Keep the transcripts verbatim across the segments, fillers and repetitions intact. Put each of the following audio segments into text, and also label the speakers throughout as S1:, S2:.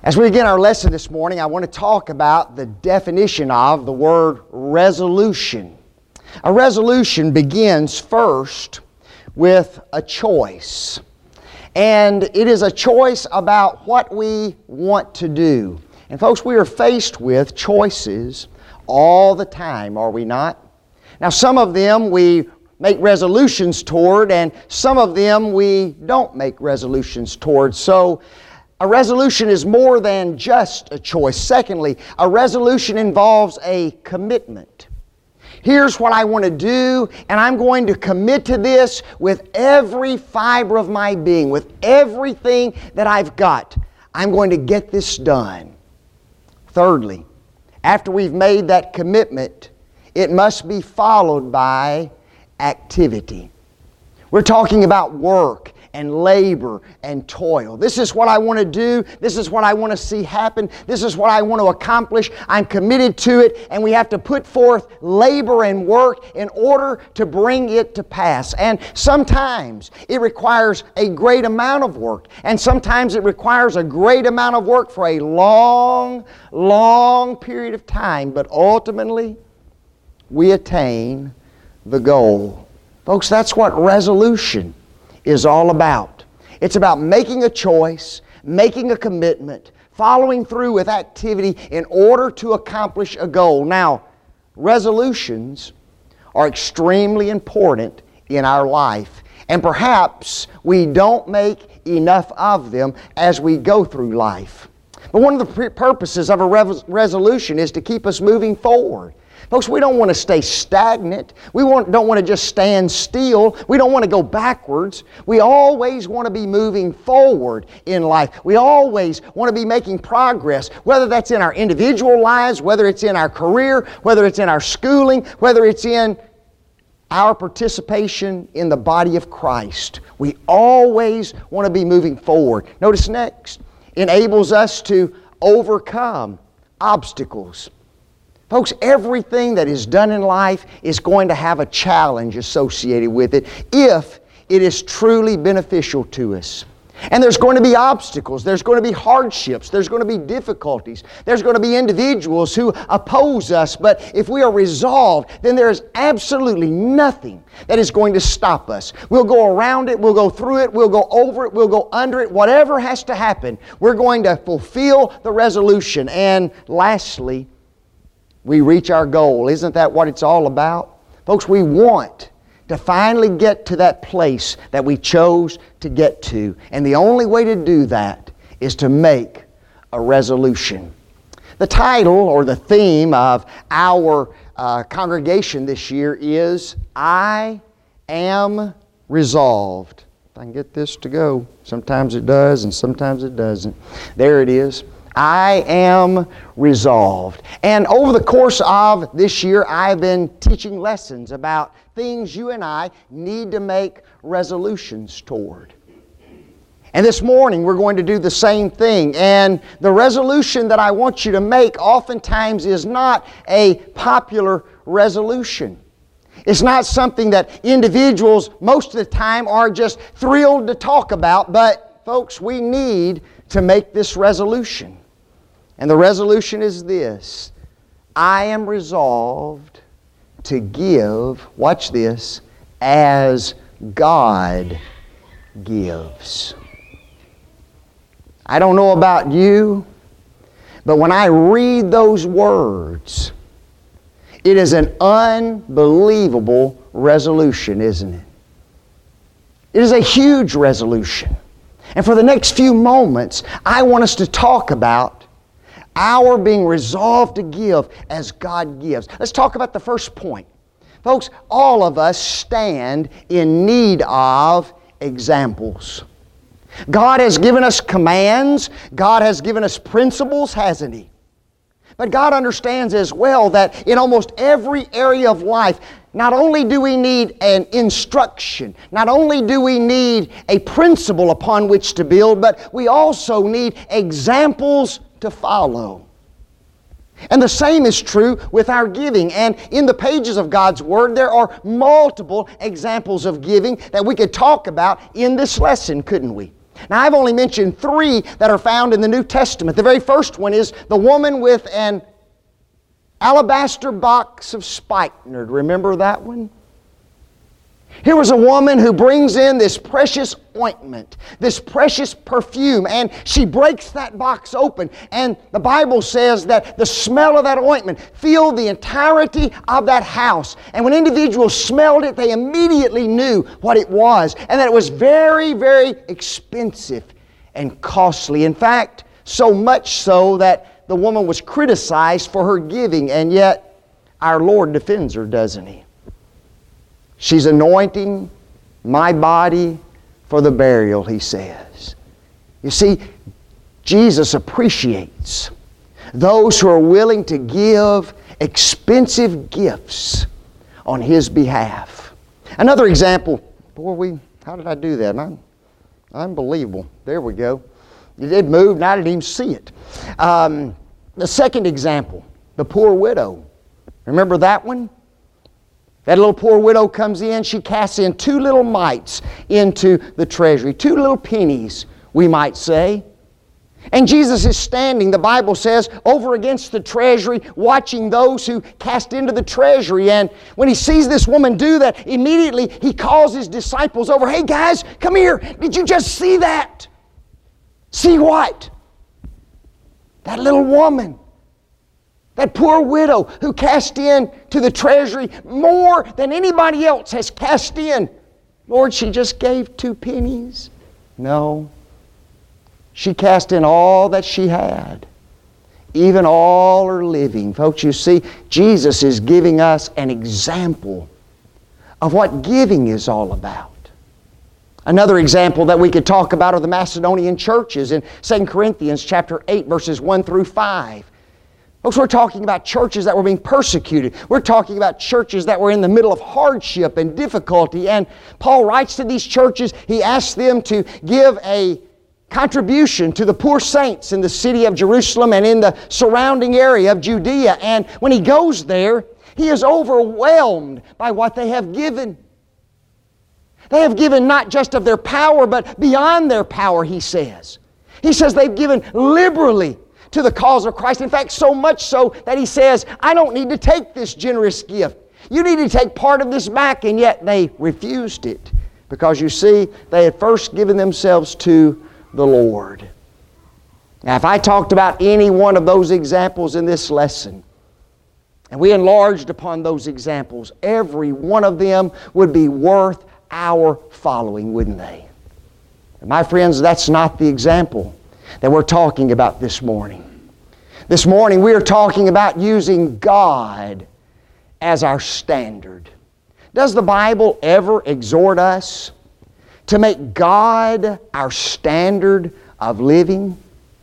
S1: As we begin our lesson this morning, I want to talk about the definition of the word resolution. A resolution begins first with a choice. And it is a choice about what we want to do. And folks, we are faced with choices all the time, are we not? Now, some of them we make resolutions toward, and some of them we don't make resolutions toward. So, a resolution is more than just a choice. Secondly, a resolution involves a commitment. Here's what I want to do, and I'm going to commit to this with every fiber of my being, with everything that I've got. I'm going to get this done. Thirdly, after we've made that commitment, it must be followed by activity. We're talking about work and labor and toil. This is what I want to do. This is what I want to see happen. This is what I want to accomplish. I'm committed to it, and we have to put forth labor and work in order to bring it to pass. And sometimes it requires a great amount of work, and sometimes it requires a great amount of work for a long, long period of time. But ultimately, we attain the goal. Folks, that's what resolution is all about. It's about making a choice, making a commitment, following through with activity in order to accomplish a goal. Now, resolutions are extremely important in our life, and perhaps we don't make enough of them as we go through life. But one of the purposes of a res- resolution is to keep us moving forward. Folks, we don't want to stay stagnant. We want, don't want to just stand still. We don't want to go backwards. We always want to be moving forward in life. We always want to be making progress, whether that's in our individual lives, whether it's in our career, whether it's in our schooling, whether it's in our participation in the body of Christ. We always want to be moving forward. Notice next, enables us to overcome obstacles. Folks, everything that is done in life is going to have a challenge associated with it if it is truly beneficial to us. And there's going to be obstacles, there's going to be hardships, there's going to be difficulties, there's going to be individuals who oppose us, but if we are resolved, then there is absolutely nothing that is going to stop us. We'll go around it, we'll go through it, we'll go over it, we'll go under it, whatever has to happen, we're going to fulfill the resolution. And lastly, we reach our goal. Isn't that what it's all about? Folks, we want to finally get to that place that we chose to get to. And the only way to do that is to make a resolution. The title or the theme of our uh, congregation this year is I Am Resolved. If I can get this to go. Sometimes it does and sometimes it doesn't. There it is. I am resolved. And over the course of this year, I've been teaching lessons about things you and I need to make resolutions toward. And this morning, we're going to do the same thing. And the resolution that I want you to make oftentimes is not a popular resolution. It's not something that individuals most of the time are just thrilled to talk about. But, folks, we need to make this resolution. And the resolution is this: I am resolved to give, watch this, as God gives. I don't know about you, but when I read those words, it is an unbelievable resolution, isn't it? It is a huge resolution. And for the next few moments, I want us to talk about our being resolved to give as God gives. Let's talk about the first point. Folks, all of us stand in need of examples. God has given us commands. God has given us principles, hasn't He? But God understands as well that in almost every area of life, not only do we need an instruction, not only do we need a principle upon which to build, but we also need examples to follow. And the same is true with our giving. And in the pages of God's Word, there are multiple examples of giving that we could talk about in this lesson, couldn't we? Now, I've only mentioned three that are found in the New Testament. The very first one is the woman with an alabaster box of spikenard. Remember that one? Here was a woman who brings in this precious ointment, this precious perfume, and she breaks that box open. And the Bible says that the smell of that ointment filled the entirety of that house. And when individuals smelled it, they immediately knew what it was, and that it was very, very expensive and costly. In fact, so much so that the woman was criticized for her giving, and yet our Lord defends her, doesn't He? She's anointing my body for the burial, He says. You see, Jesus appreciates those who are willing to give expensive gifts on His behalf. Another example. Boy, we, how did I do that? I'm, unbelievable. There we go. It did move, and I didn't even see it. Um, the second example, the poor widow. Remember that one? That little poor widow comes in, she casts in two little mites into the treasury. Two little pennies, we might say. And Jesus is standing, the Bible says, over against the treasury, watching those who cast into the treasury. And when He sees this woman do that, immediately He calls His disciples over. Hey guys, come here. Did you just see that? See what? That little woman. That poor widow who cast in to the treasury more than anybody else has cast in. Lord, she just gave two pennies. No. She cast in all that she had, even all her living. Folks, you see, Jesus is giving us an example of what giving is all about. Another example that we could talk about are the Macedonian churches in Second Corinthians chapter eight, verses one through five. Folks, we're talking about churches that were being persecuted. We're talking about churches that were in the middle of hardship and difficulty. And Paul writes to these churches, he asks them to give a contribution to the poor saints in the city of Jerusalem and in the surrounding area of Judea. And when he goes there, he is overwhelmed by what they have given. They have given not just of their power, but beyond their power, he says. He says they've given liberally to the cause of Christ. In fact, so much so that he says, I don't need to take this generous gift. You need to take part of this back, and yet they refused it. Because you see, they had first given themselves to the Lord. Now, if I talked about any one of those examples in this lesson, and we enlarged upon those examples, every one of them would be worth our following, wouldn't they? And my friends, that's not the example that we're talking about this morning. This morning we are talking about using God as our standard. Does the Bible ever exhort us to make God our standard of living?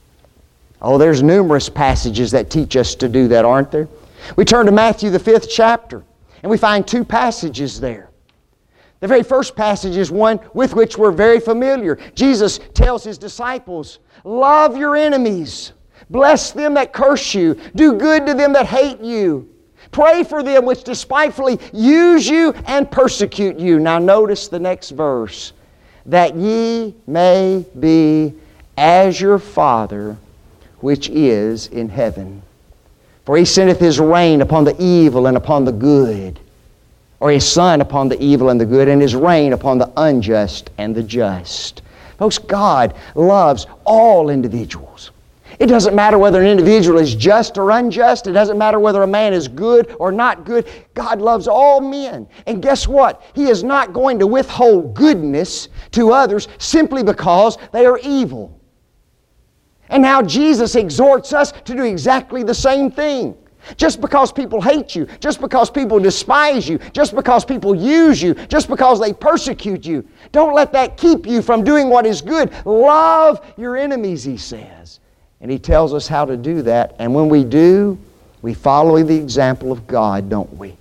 S1: Oh, there's numerous passages that teach us to do that, aren't there? We turn to Matthew, the fifth chapter, and we find two passages there. The very first passage is one with which we're very familiar. Jesus tells His disciples, love your enemies, bless them that curse you, do good to them that hate you, pray for them which despitefully use you and persecute you. Now notice the next verse. That ye may be as your Father which is in heaven. For He sendeth His rain upon the evil and upon the good, or His sun upon the evil and the good, and His rain upon the unjust and the just. Folks, God loves all individuals. It doesn't matter whether an individual is just or unjust. It doesn't matter whether a man is good or not good. God loves all men. And guess what? He is not going to withhold goodness to others simply because they are evil. And now Jesus exhorts us to do exactly the same thing. Just because people hate you, just because people despise you, just because people use you, just because they persecute you, don't let that keep you from doing what is good. Love your enemies, He says. And He tells us how to do that. And when we do, we follow the example of God, don't we?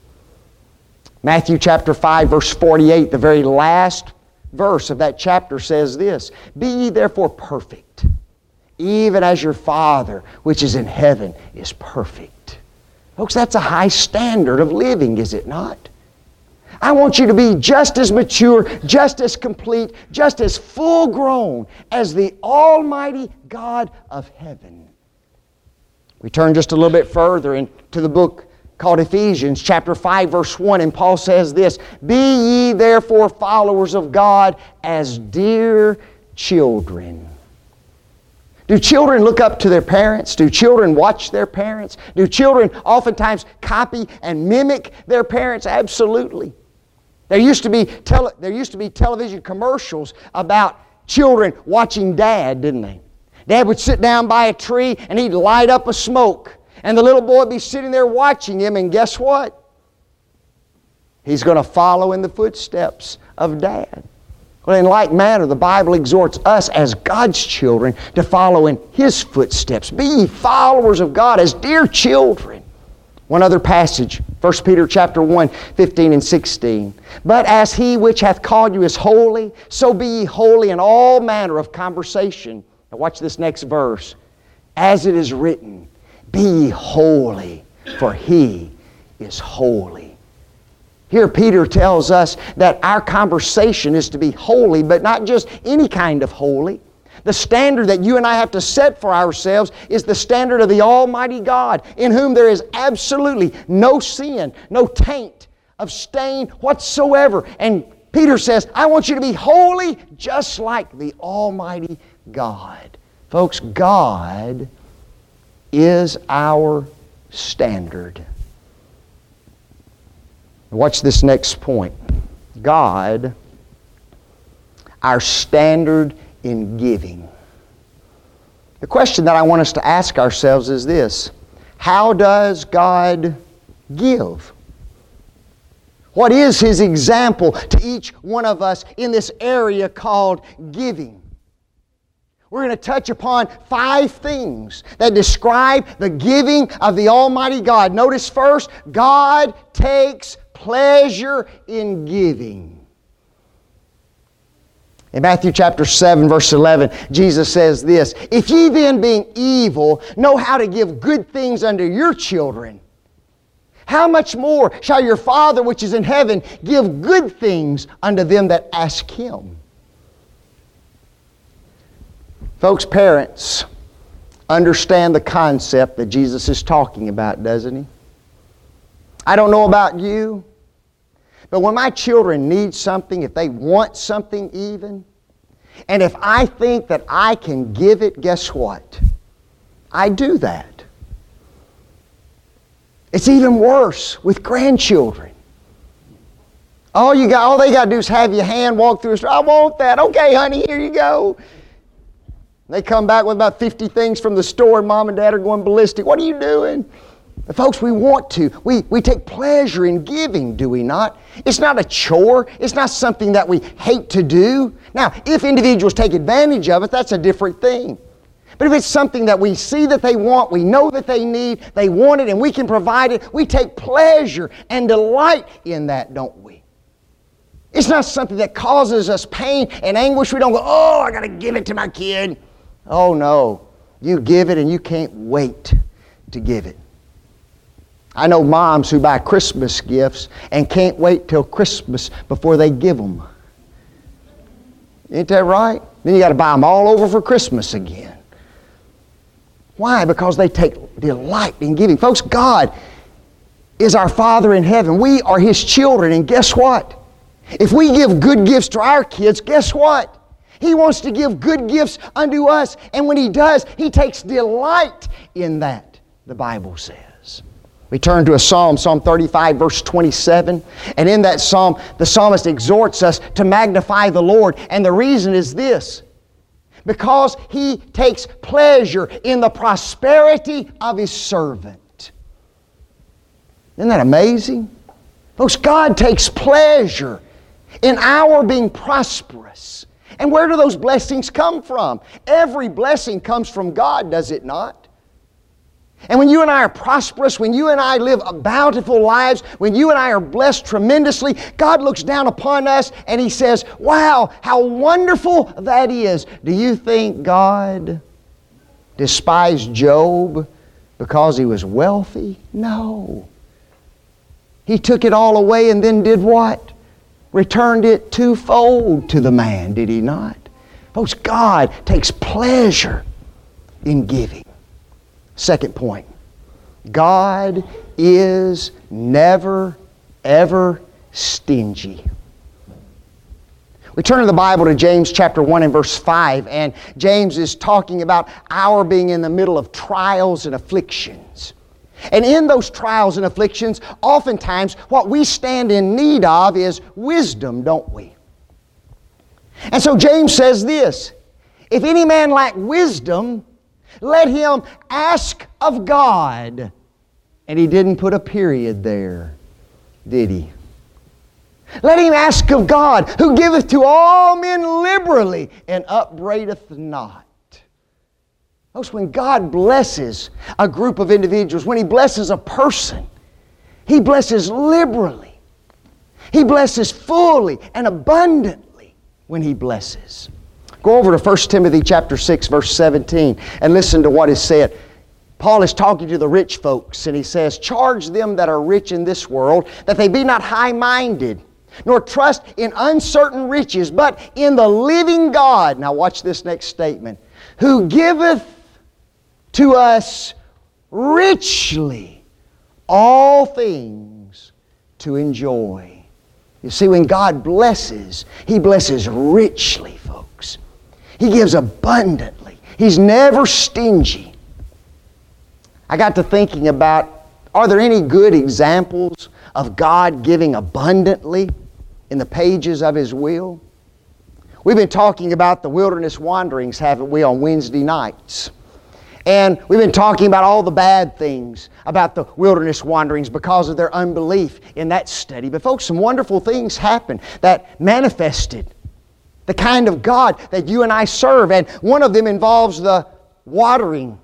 S1: Matthew chapter five, verse forty-eight, the very last verse of that chapter says this, be ye therefore perfect, even as your Father which is in heaven is perfect. Folks, that's a high standard of living, is it not? I want you to be just as mature, just as complete, just as full grown as the Almighty God of heaven. We turn just a little bit further into the book called Ephesians chapter five verse one, and Paul says this, "Be ye therefore followers of God as dear children." Do children look up to their parents? Do children watch their parents? Do children oftentimes copy and mimic their parents? Absolutely. There used to be tele- there used to be television commercials about children watching Dad, didn't they? Dad would sit down by a tree and he'd light up a smoke. And the little boy would be sitting there watching him, and guess what? He's going to follow in the footsteps of Dad. Well, in like manner, the Bible exhorts us as God's children to follow in His footsteps. Be ye followers of God as dear children. One other passage, First Peter chapter one, fifteen and sixteen. "But as He which hath called you is holy, so be ye holy in all manner of conversation." Now watch this next verse. "As it is written, be ye holy, for He is holy." Here Peter tells us that our conversation is to be holy, but not just any kind of holy. The standard that you and I have to set for ourselves is the standard of the Almighty God, in whom there is absolutely no sin, no taint of stain whatsoever. And Peter says, I want you to be holy just like the Almighty God. Folks, God is our standard. Watch this next point. God, our standard in giving. The question that I want us to ask ourselves is this: how does God give? What is His example to each one of us in this area called giving? We're going to touch upon five things that describe the giving of the Almighty God. Notice first, God takes pleasure in giving. In Matthew chapter seven, verse eleven, Jesus says this, "If ye then, being evil, know how to give good things unto your children, how much more shall your Father which is in heaven give good things unto them that ask Him?" Folks, parents understand the concept that Jesus is talking about, doesn't He? I don't know about you, but when my children need something, if they want something even, and if I think that I can give it, guess what? I do that. It's even worse with grandchildren. All you got, all they got to do is have your hand walk through a store. I want that. Okay, honey, here you go. They come back with about fifty things from the store, and mom and dad are going ballistic. What are you doing? But folks, we want to. We, we take pleasure in giving, do we not? It's not a chore. It's not something that we hate to do. Now, if individuals take advantage of it, that's a different thing. But if it's something that we see that they want, we know that they need, they want it, and we can provide it, we take pleasure and delight in that, don't we? It's not something that causes us pain and anguish. We don't go, oh, I got to give it to my kid. Oh, no. You give it and you can't wait to give it. I know moms who buy Christmas gifts and can't wait till Christmas before they give them. Ain't that right? Then you got to buy them all over for Christmas again. Why? Because they take delight in giving. Folks, God is our Father in heaven. We are His children, and guess what? If we give good gifts to our kids, guess what? He wants to give good gifts unto us, and when He does, He takes delight in that, the Bible says. We turn to a psalm, Psalm thirty-five, verse twenty-seven. And in that psalm, the psalmist exhorts us to magnify the Lord. And the reason is this: because He takes pleasure in the prosperity of His servant. Isn't that amazing? Folks, God takes pleasure in our being prosperous. And where do those blessings come from? Every blessing comes from God, does it not? And when you and I are prosperous, when you and I live bountiful lives, when you and I are blessed tremendously, God looks down upon us and He says, wow, how wonderful that is. Do you think God despised Job because he was wealthy? No. He took it all away and then did what? Returned it twofold to the man, did He not? Folks, God takes pleasure in giving. Second point, God is never, ever stingy. We turn to the Bible to James chapter one and verse five, and James is talking about our being in the middle of trials and afflictions. And in those trials and afflictions, oftentimes what we stand in need of is wisdom, don't we? And so James says this, if any man lack wisdom, let him ask of God. And he didn't put a period there, did he? Let him ask of God, who giveth to all men liberally and upbraideth not. Folks, when God blesses a group of individuals, when He blesses a person, He blesses liberally. He blesses fully and abundantly when He blesses. Go over to First Timothy chapter six, verse seventeen, and listen to what is said. Paul is talking to the rich folks, and he says, charge them that are rich in this world, that they be not high-minded, nor trust in uncertain riches, but in the living God. Now watch this next statement. Who giveth to us richly all things to enjoy. You see, when God blesses, He blesses richly, folks. He gives abundantly. He's never stingy. I got to thinking about, are there any good examples of God giving abundantly in the pages of His will? We've been talking about the wilderness wanderings, haven't we, on Wednesday nights? And we've been talking about all the bad things about the wilderness wanderings because of their unbelief in that study. But folks, some wonderful things happened that manifested the kind of God that you and I serve. And one of them involves the watering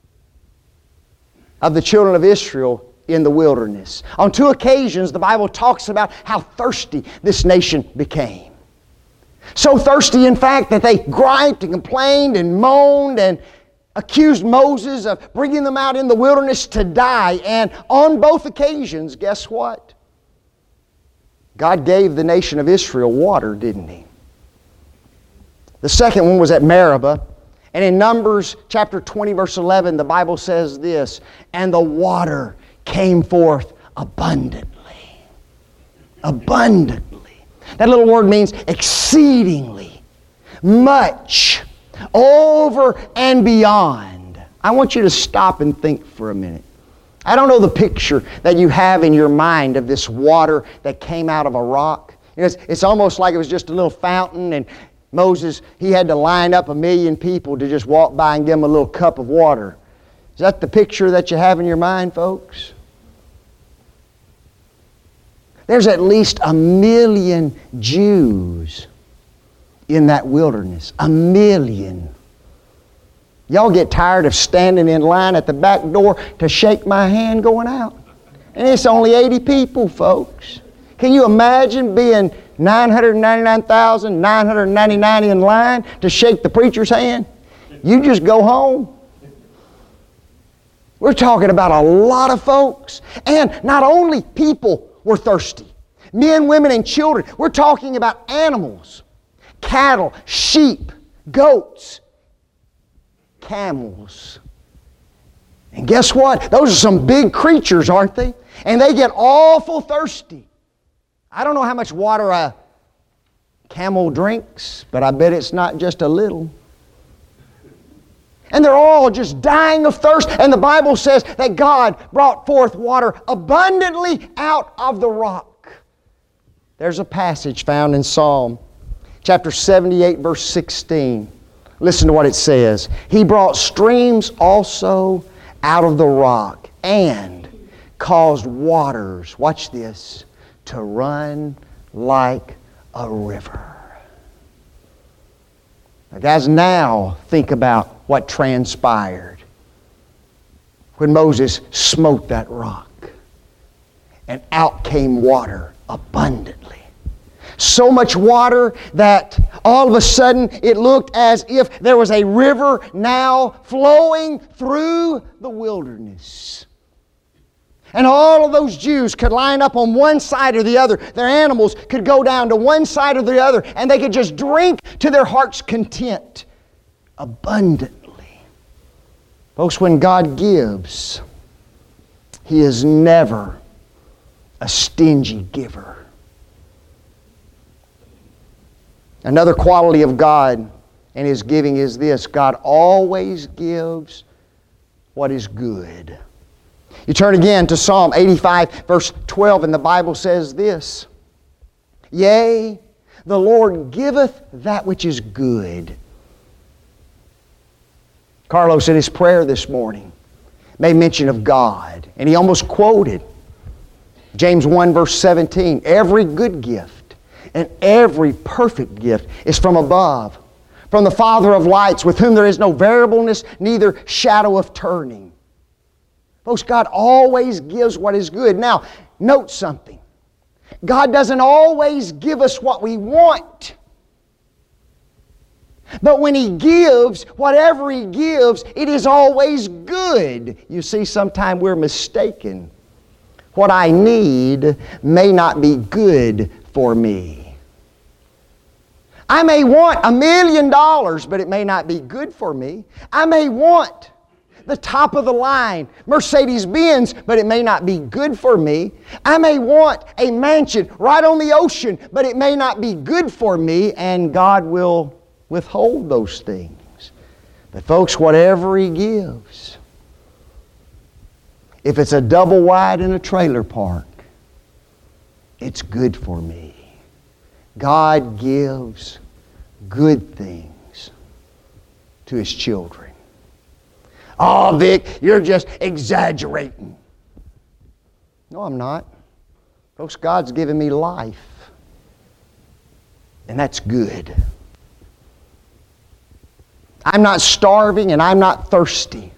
S1: of the children of Israel in the wilderness. On two occasions, the Bible talks about how thirsty this nation became. So thirsty, in fact, that they griped and complained and moaned and accused Moses of bringing them out in the wilderness to die. And on both occasions, guess what? God gave the nation of Israel water, didn't He? The second one was at Meribah. And in Numbers chapter twenty, verse eleven, the Bible says this, and the water came forth abundantly. Abundantly. That little word means exceedingly, much, over and beyond. I want you to stop and think for a minute. I don't know the picture that you have in your mind of this water that came out of a rock. It's, it's almost like it was just a little fountain, and Moses, he had to line up a million people to just walk by and give them a little cup of water. Is that the picture that you have in your mind, folks? There's at least a million Jews in that wilderness. A million. Y'all get tired of standing in line at the back door to shake my hand going out. And it's only eighty people, folks. Can you imagine being nine hundred ninety-nine thousand nine hundred ninety-nine in line to shake the preacher's hand? You just go home. We're talking about a lot of folks. And not only people were thirsty. Men, women, and children. We're talking about animals. Cattle, sheep, goats, camels. And guess what? Those are some big creatures, aren't they? And they get awful thirsty. I don't know how much water a camel drinks, but I bet it's not just a little. And they're all just dying of thirst. And the Bible says that God brought forth water abundantly out of the rock. There's a passage found in Psalm chapter seventy-eight, verse sixteen. Listen to what it says. He brought streams also out of the rock and caused waters, watch this, to run like a river. Now, guys, now think about what transpired when Moses smote that rock and out came water abundantly. So much water that all of a sudden it looked as if there was a river now flowing through the wilderness. And all of those Jews could line up on one side or the other. Their animals could go down to one side or the other, and they could just drink to their heart's content abundantly. Folks, when God gives, He is never a stingy giver. Another quality of God and His giving is this: God always gives what is good. You turn again to Psalm eighty-five, verse twelve, and the Bible says this: Yea, the Lord giveth that which is good. Carlos, in his prayer this morning, made mention of God, and he almost quoted James one, verse seventeen. Every good gift and every perfect gift is from above, from the Father of lights, with whom there is no variableness, neither shadow of turning. Folks, God always gives what is good. Now, note something. God doesn't always give us what we want. But when He gives, whatever He gives, it is always good. You see, sometimes we're mistaken. What I need may not be good for me. I may want a million dollars, but it may not be good for me. I may want the top of the line Mercedes-Benz, but it may not be good for me. I may want a mansion right on the ocean, but it may not be good for me, and God will withhold those things. But folks, whatever He gives, if it's a double wide in a trailer park, it's good for me. God gives good things to His children. Oh, Vic, you're just exaggerating. No, I'm not. Folks, God's given me life, and that's good. I'm not starving and I'm not thirsty.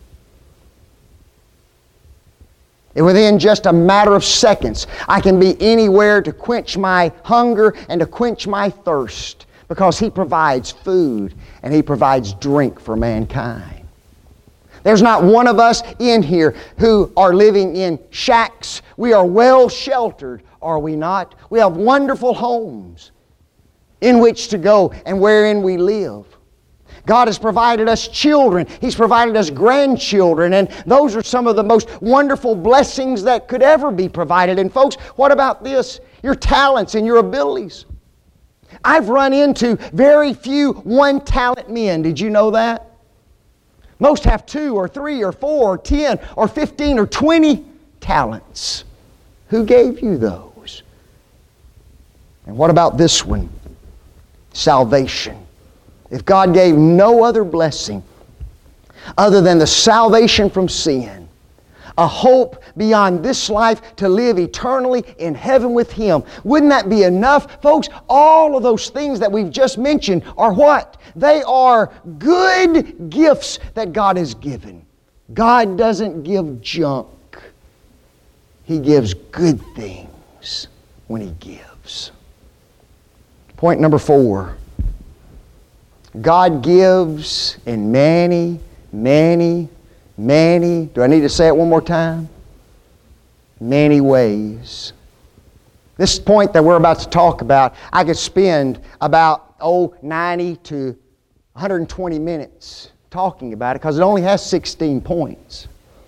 S1: And within just a matter of seconds, I can be anywhere to quench my hunger and to quench my thirst, because He provides food and He provides drink for mankind. There's not one of us in here who are living in shacks. We are well sheltered, are we not? We have wonderful homes in which to go and wherein we live. God has provided us children. He's provided us grandchildren, and those are some of the most wonderful blessings that could ever be provided. And folks, what about this? Your talents and your abilities. I've run into very few one-talent men. Did you know that? Most have two or three or four or ten or fifteen or twenty talents. Who gave you those? And what about this one? Salvation. If God gave no other blessing other than the salvation from sin, a hope beyond this life to live eternally in heaven with Him, wouldn't that be enough? Folks, all of those things that we've just mentioned are what? They are good gifts that God has given. God doesn't give junk. He gives good things when He gives. Point number four. God gives in many, many, many, do I need to say it one more time? Many ways. This point that we're about to talk about, I could spend about, oh, ninety to one hundred twenty minutes talking about it, because it only has sixteen points.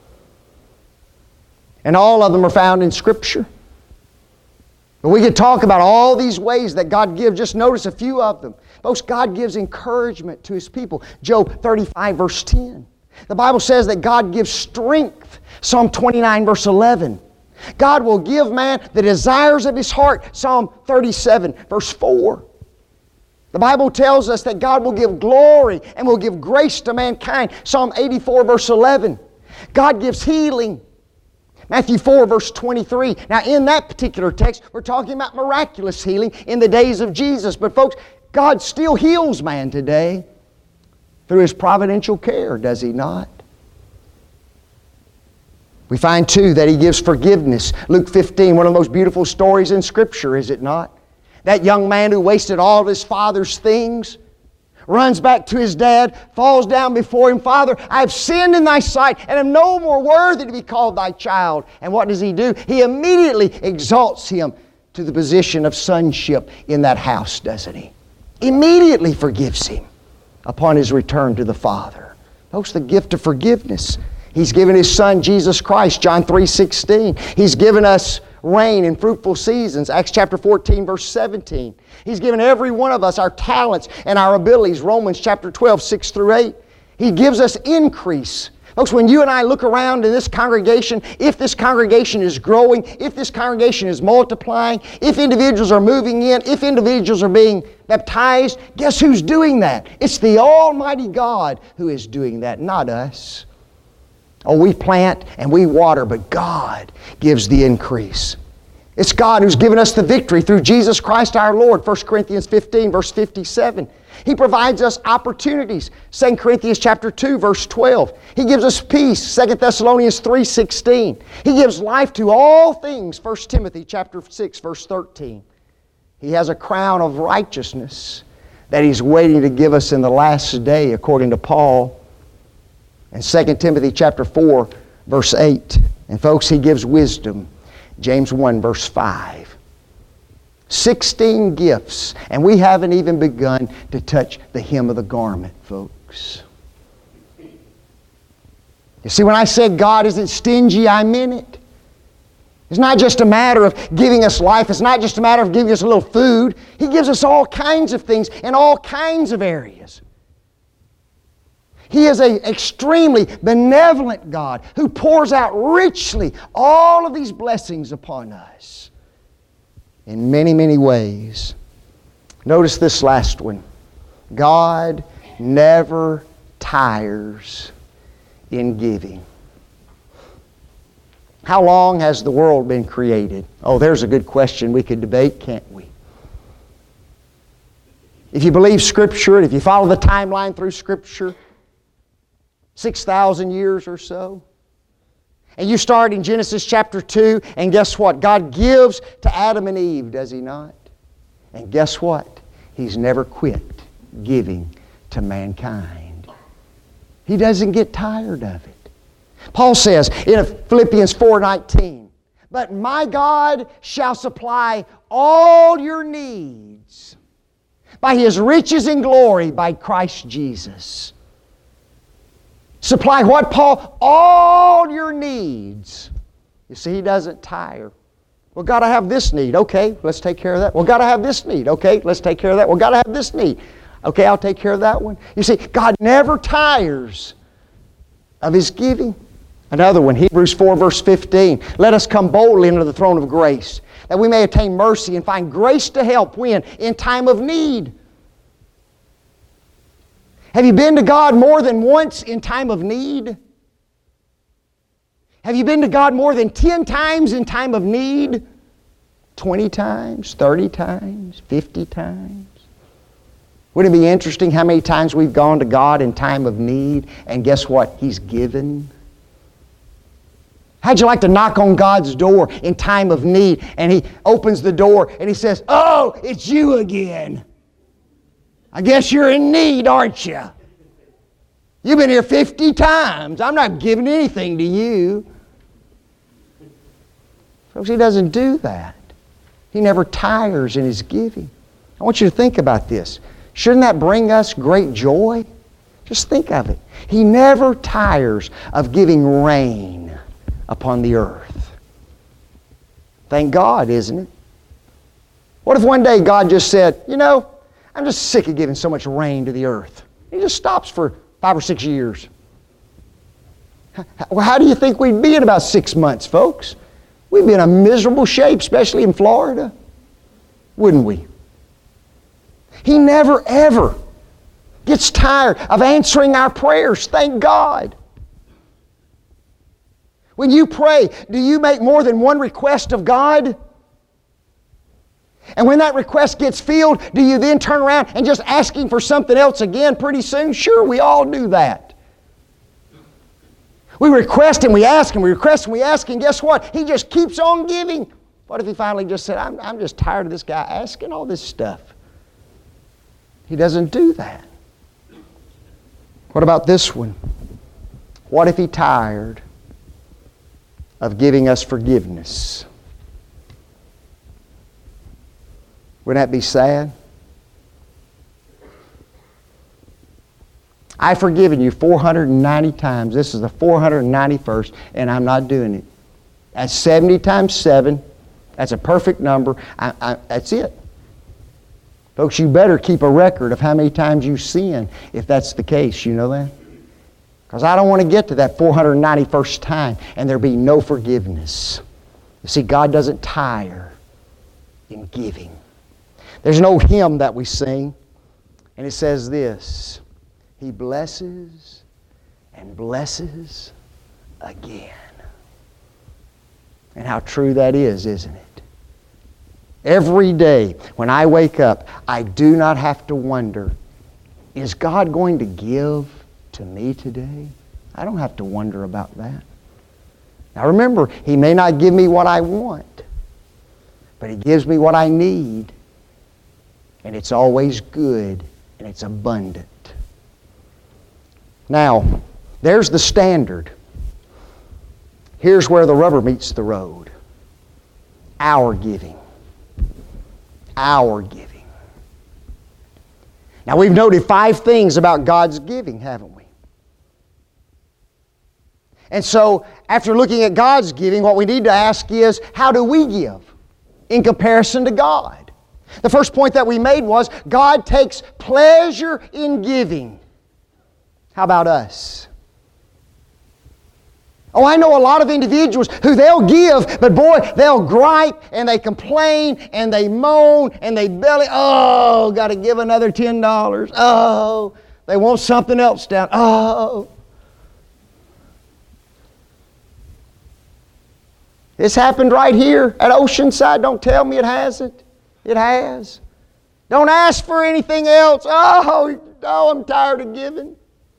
S1: And all of them are found in Scripture. But we could talk about all these ways that God gives. Just notice a few of them. Folks, God gives encouragement to His people. Job thirty-five, verse ten. The Bible says that God gives strength. Psalm twenty-nine, verse eleven. God will give man the desires of his heart. Psalm thirty-seven, verse four. The Bible tells us that God will give glory and will give grace to mankind. Psalm eighty-four, verse eleven. God gives healing. Matthew four, verse twenty-three. Now, in that particular text, we're talking about miraculous healing in the days of Jesus. But folks, God still heals man today through His providential care, does He not? We find, too, that He gives forgiveness. Luke fifteen, one of the most beautiful stories in Scripture, is it not? That young man who wasted all of his father's things runs back to his dad, falls down before him. Father, I have sinned in thy sight and am no more worthy to be called thy child. And what does he do? He immediately exalts him to the position of sonship in that house, doesn't he? Immediately forgives him upon his return to the Father. Folks, the gift of forgiveness. He's given His Son, Jesus Christ, John three sixteen. He's given us rain and fruitful seasons, Acts chapter fourteen, verse seventeen. He's given every one of us our talents and our abilities, Romans chapter twelve, six through eight. He gives us increase. Folks, when you and I look around in this congregation, if this congregation is growing, if this congregation is multiplying, if individuals are moving in, if individuals are being baptized, guess who's doing that? It's the Almighty God who is doing that, not us. Oh, we plant and we water, but God gives the increase. It's God who's given us the victory through Jesus Christ our Lord, First Corinthians fifteen, verse fifty-seven. He provides us opportunities, Second Corinthians chapter two, verse twelve. He gives us peace, Second Thessalonians three sixteen. He gives life to all things, First Timothy chapter six, verse thirteen. He has a crown of righteousness that He's waiting to give us in the last day, according to Paul. And Second Timothy chapter four, verse eight. And folks, He gives wisdom. James one, verse five. Sixteen gifts. And we haven't even begun to touch the hem of the garment, folks. You see, when I said God isn't stingy, I meant it. It's not just a matter of giving us life. It's not just a matter of giving us a little food. He gives us all kinds of things in all kinds of areas. He is an extremely benevolent God who pours out richly all of these blessings upon us in many, many ways. Notice this last one. God never tires in giving. How long has the world been created? Oh, there's a good question we could debate, can't we? If you believe Scripture, if you follow the timeline through Scripture, six thousand years or so. And you start in Genesis chapter two, and guess what? God gives to Adam and Eve, does He not? And guess what? He's never quit giving to mankind. He doesn't get tired of it. Paul says in Philippians four nineteen, "But my God shall supply all your needs by His riches in glory by Christ Jesus." Supply what, Paul? All your needs. You see, He doesn't tire. Well, got to have this need. Okay, let's take care of that. Well, got to have this need. Okay, let's take care of that. Well, got to have this need. Okay, I'll take care of that one. You see, God never tires of His giving. Another one, Hebrews four, verse fifteen. "Let us come boldly into the throne of grace, that we may attain mercy and find grace to help when? In time of need." Have you been to God more than once in time of need? Have you been to God more than ten times in time of need? twenty times, thirty times, fifty times? Wouldn't it be interesting how many times we've gone to God in time of need, and guess what? He's given. How'd you like to knock on God's door in time of need, and He opens the door and He says, "Oh, it's you again. I guess you're in need, aren't you? You've been here fifty times. I'm not giving anything to you." Folks, He doesn't do that. He never tires in His giving. I want you to think about this. Shouldn't that bring us great joy? Just think of it. He never tires of giving rain upon the earth. Thank God, isn't it? What if one day God just said, "You know, I'm just sick of giving so much rain to the earth." He just stops for five or six years. Well, how do you think we'd be in about six months, folks? We'd be in a miserable shape, especially in Florida. Wouldn't we? He never, ever gets tired of answering our prayers. Thank God. When you pray, do you make more than one request of God? And when that request gets filled, do you then turn around and just ask Him for something else again pretty soon? Sure, we all do that. We request and we ask and we request and we ask, and guess what? He just keeps on giving. What if He finally just said, I'm, I'm just tired of this guy asking all this stuff? He doesn't do that. What about this one? What if He tired of giving us forgiveness? Wouldn't that be sad? I've forgiven you four hundred ninety times. This is the four hundred ninety-first, and I'm not doing it. That's seventy times seven. That's a perfect number. I, I, that's it. Folks, you better keep a record of how many times you sin if that's the case. You know that? Because I don't want to get to that four hundred ninety-first time and there be no forgiveness. You see, God doesn't tire in giving. There's no hymn that we sing, and it says this: He blesses and blesses again. And how true that is, isn't it? Every day when I wake up, I do not have to wonder, is God going to give to me today? I don't have to wonder about that. Now remember, He may not give me what I want, but He gives me what I need. And it's always good and it's abundant. Now, there's the standard. Here's where the rubber meets the road. Our giving. Our giving. Now, we've noted five things about God's giving, haven't we? And so, after looking at God's giving, what we need to ask is, how do we give in comparison to God? The first point that we made was, God takes pleasure in giving. How about us? Oh, I know a lot of individuals who they'll give, but boy, they'll gripe and they complain and they moan and they belly, oh, got to give another ten dollars. Oh, they want something else down. Oh. This happened right here at Oceanside. Don't tell me it hasn't. It has. Don't ask for anything else. Oh, oh, I'm tired of giving.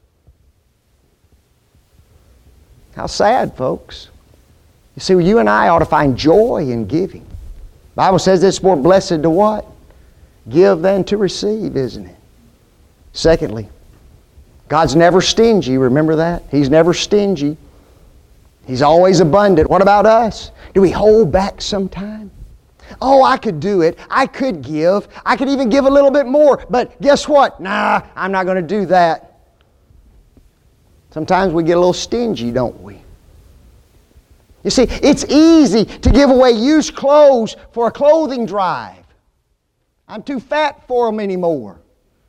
S1: How sad, folks. You see, you and I ought to find joy in giving. The Bible says it's more blessed to what? Give than to receive, isn't it? Secondly, God's never stingy. Remember that? He's never stingy. He's always abundant. What about us? Do we hold back sometime? Oh, I could do it. I could give. I could even give a little bit more. But guess what? Nah, I'm not going to do that. Sometimes we get a little stingy, don't we? You see, it's easy to give away used clothes for a clothing drive. I'm too fat for them anymore,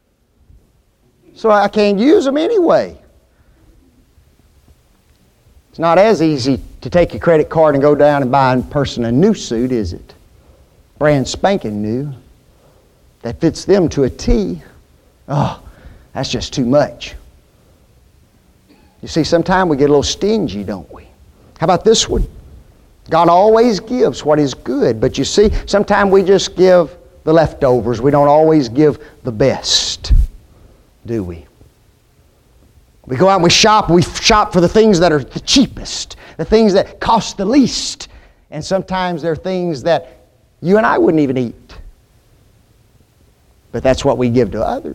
S1: so I can't use them anyway. It's not as easy to take your credit card and go down and buy a person a new suit, is it? Brand spanking new. That fits them to a T. Oh, that's just too much. You see, sometimes we get a little stingy, don't we? How about this one? God always gives what is good. But you see, sometimes we just give the leftovers. We don't always give the best, do we? We go out and we shop. We shop for the things that are the cheapest, the things that cost the least. And sometimes they're things that you and I wouldn't even eat. But that's what we give to others.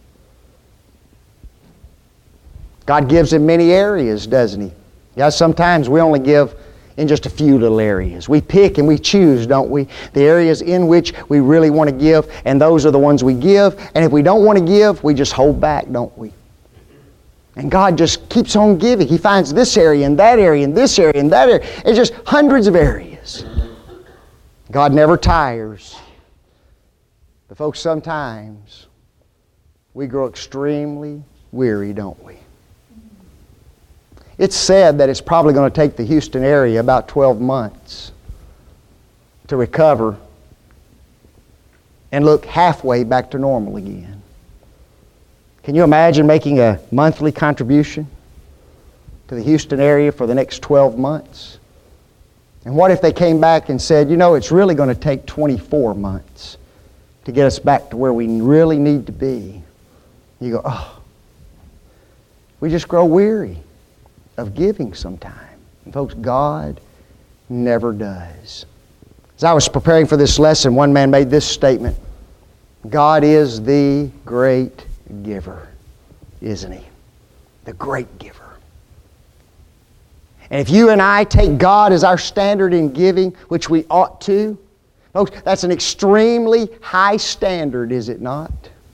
S1: God gives in many areas, doesn't He? Yeah, sometimes we only give in just a few little areas. We pick and we choose, don't we? The areas in which we really want to give, and those are the ones we give. And if we don't want to give, we just hold back, don't we? And God just keeps on giving. He finds this area and that area and this area and that area. It's just hundreds of areas. God never tires. But folks, sometimes we grow extremely weary, don't we? It's said that it's probably going to take the Houston area about twelve months to recover and look halfway back to normal again. Can you imagine making a monthly contribution to the Houston area for the next twelve months? And what if they came back and said, you know, it's really going to take twenty-four months to get us back to where we really need to be? You go, oh, we just grow weary of giving sometime. And folks, God never does. As I was preparing for this lesson, one man made this statement: God is the great giver, isn't He? the great giver. And if you and I take God as our standard in giving, which we ought to, folks, that's an extremely high standard, is it not?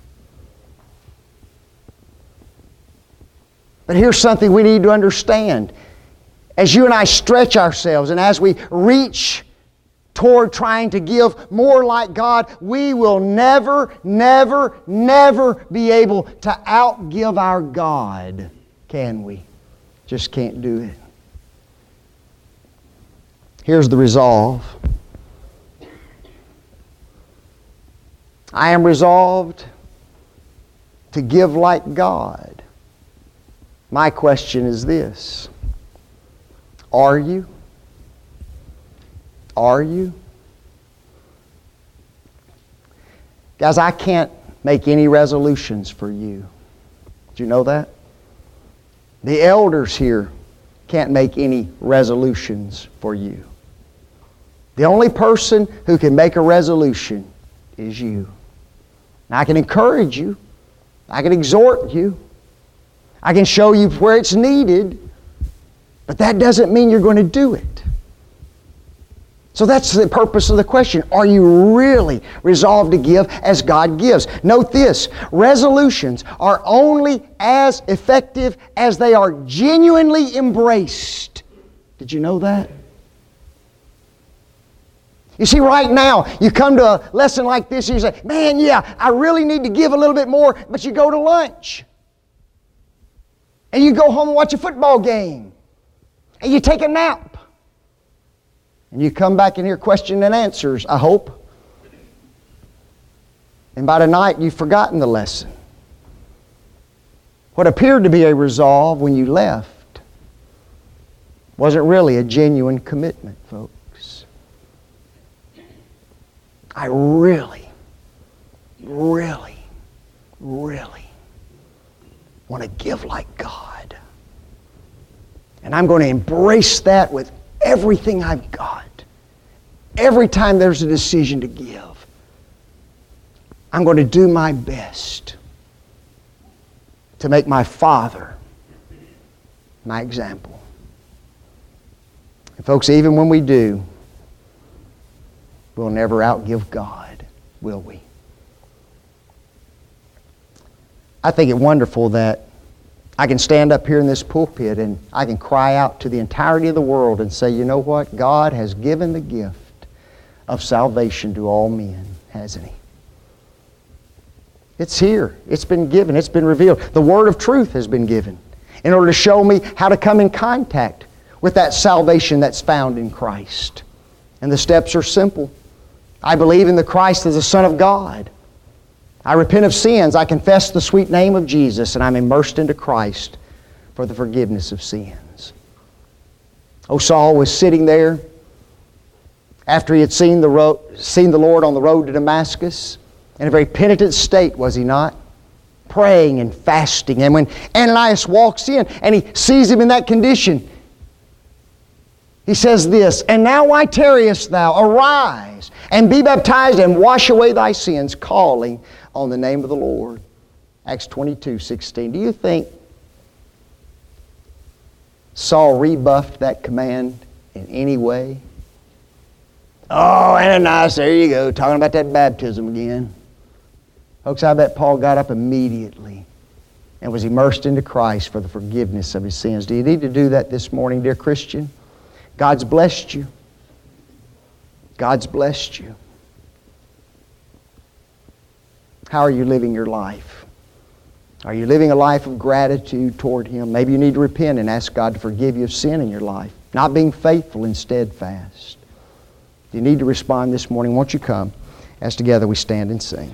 S1: But here's something we need to understand. As you and I stretch ourselves and as we reach toward trying to give more like God, we will never, never, never be able to outgive our God, can we? Just can't do it. Here's the resolve. I am resolved to give like God. My question is this: are you? Are you? Guys, I can't make any resolutions for you. Do you know that? The elders here can't make any resolutions for you. The only person who can make a resolution is you. Now, I can encourage you. I can exhort you. I can show you where it's needed. But that doesn't mean you're going to do it. So that's the purpose of the question. Are you really resolved to give as God gives? Note this: resolutions are only as effective as they are genuinely embraced. Did you know that? You see, right now, you come to a lesson like this and you say, man, yeah, I really need to give a little bit more, but you go to lunch. And you go home and watch a football game. And you take a nap. And you come back and hear question and answers, I hope. And by tonight, you've forgotten the lesson. What appeared to be a resolve when you left wasn't really a genuine commitment, folks. I really, really, really want to give like God. And I'm going to embrace that with everything I've got. Every time there's a decision to give, I'm going to do my best to make my Father my example. And folks, even when we do, we'll never outgive God, will we? I think it wonderful that I can stand up here in this pulpit and I can cry out to the entirety of the world and say, you know what? God has given the gift of salvation to all men, hasn't He? It's here. It's been given. It's been revealed. The word of truth has been given in order to show me how to come in contact with that salvation that's found in Christ. And the steps are simple. I believe in the Christ as the Son of God. I repent of sins. I confess the sweet name of Jesus, and I'm immersed into Christ for the forgiveness of sins. Oh, Saul was sitting there after he had seen the, road, seen the Lord on the road to Damascus, in a very penitent state, was he not? Praying and fasting. And when Ananias walks in and he sees him in that condition, he says this, and now why tarriest thou? Arise and be baptized and wash away thy sins, calling on the name of the Lord. Acts twenty-two sixteen. Do you think Saul rebuffed that command in any way? Oh, Ananias, there you go, talking about that baptism again. Folks, I bet Paul got up immediately and was immersed into Christ for the forgiveness of his sins. Do you need to do that this morning, dear Christian? God's blessed you. God's blessed you. How are you living your life? Are you living a life of gratitude toward Him? Maybe you need to repent and ask God to forgive you of sin in your life. Not being faithful and steadfast. If you need to respond this morning, won't you come as together we stand and sing?